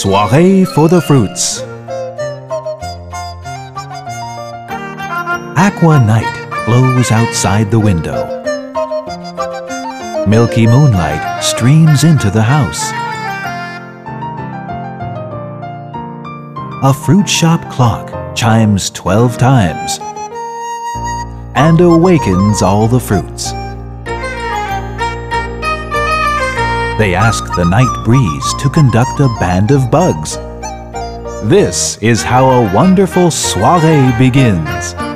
Soirée for the fruits. Aqua night glows outside the window. Milky moonlight streams into the house. A fruit shop clock chimes 12 times and awakens all the fruits. They ask the night breeze to conduct a band of bugs. This is how a wonderful soirée begins.